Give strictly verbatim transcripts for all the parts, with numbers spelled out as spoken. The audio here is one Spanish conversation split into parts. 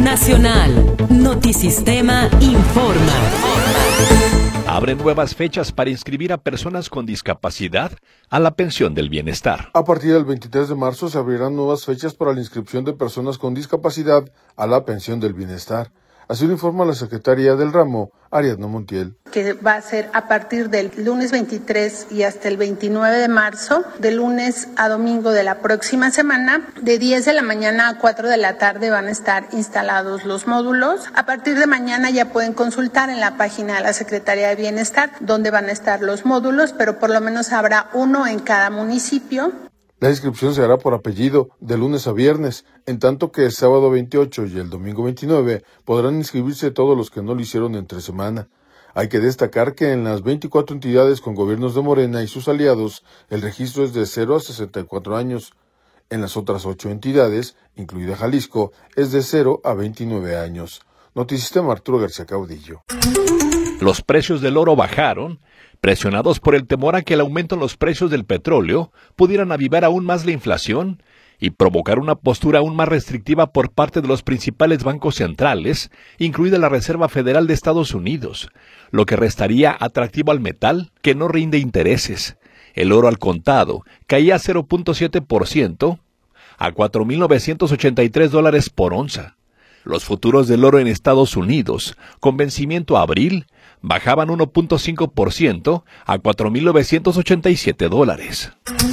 Nacional. Notisistema informa. Abren nuevas fechas para inscribir a personas con discapacidad a la pensión del bienestar. A partir del veintitrés de marzo se abrirán nuevas fechas para la inscripción de personas con discapacidad a la pensión del bienestar. Así lo informa la secretaria del ramo, Ariadna Montiel. Que va a ser a partir del lunes veintitrés y hasta el veintinueve de marzo, de lunes a domingo de la próxima semana, de diez de la mañana a cuatro de la tarde van a estar instalados los módulos. A partir de mañana ya pueden consultar en la página de la Secretaría de Bienestar dónde van a estar los módulos, pero por lo menos habrá uno en cada municipio. La inscripción se hará por apellido de lunes a viernes, en tanto que el sábado veintiocho y el domingo veintinueve podrán inscribirse todos los que no lo hicieron entre semana. Hay que destacar que en las veinticuatro entidades con gobiernos de Morena y sus aliados, el registro es de cero a sesenta y cuatro años. En las otras ocho entidades, incluida Jalisco, es de cero a veintinueve años. Notisistema, Arturo García Caudillo. Los precios del oro bajaron, presionados por el temor a que el aumento en los precios del petróleo pudieran avivar aún más la inflación y provocar una postura aún más restrictiva por parte de los principales bancos centrales, incluida la Reserva Federal de Estados Unidos, lo que restaría atractivo al metal que no rinde intereses. El oro al contado caía cero punto siete por ciento a cuatro mil novecientos ochenta y tres dólares por onza. Los futuros del oro en Estados Unidos, con vencimiento a abril, bajaban uno punto cinco por ciento a cuatro mil novecientos ochenta y siete dólares.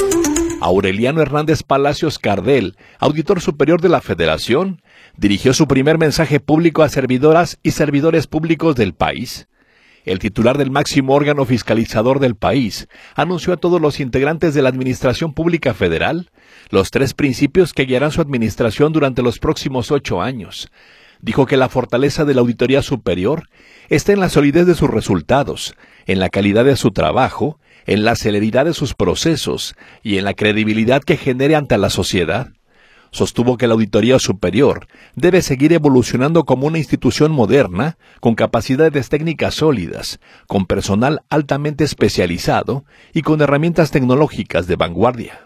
Aureliano Hernández Palacios Cardel, auditor superior de la Federación, dirigió su primer mensaje público a servidoras y servidores públicos del país. El titular del máximo órgano fiscalizador del país anunció a todos los integrantes de la Administración Pública Federal los tres principios que guiarán su administración durante los próximos ocho años. Dijo que la fortaleza de la Auditoría Superior está en la solidez de sus resultados, en la calidad de su trabajo, en la celeridad de sus procesos y en la credibilidad que genere ante la sociedad. Sostuvo que la Auditoría Superior debe seguir evolucionando como una institución moderna, con capacidades técnicas sólidas, con personal altamente especializado y con herramientas tecnológicas de vanguardia.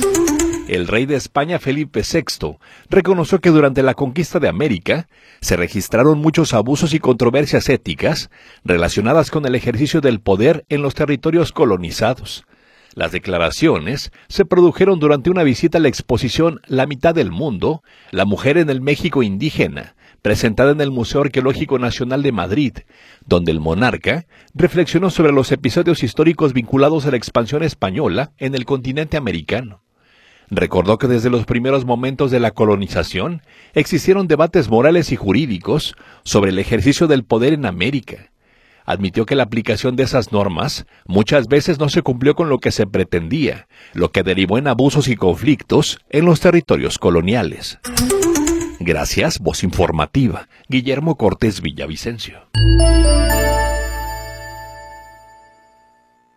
El rey de España, Felipe sexto, reconoció que durante la conquista de América se registraron muchos abusos y controversias éticas relacionadas con el ejercicio del poder en los territorios colonizados. Las declaraciones se produjeron durante una visita a la exposición La mitad del mundo, la mujer en el México indígena, presentada en el Museo Arqueológico Nacional de Madrid, donde el monarca reflexionó sobre los episodios históricos vinculados a la expansión española en el continente americano. Recordó que desde los primeros momentos de la colonización existieron debates morales y jurídicos sobre el ejercicio del poder en América. Admitió que la aplicación de esas normas muchas veces no se cumplió con lo que se pretendía, lo que derivó en abusos y conflictos en los territorios coloniales. Gracias, voz informativa, Guillermo Cortés Villavicencio.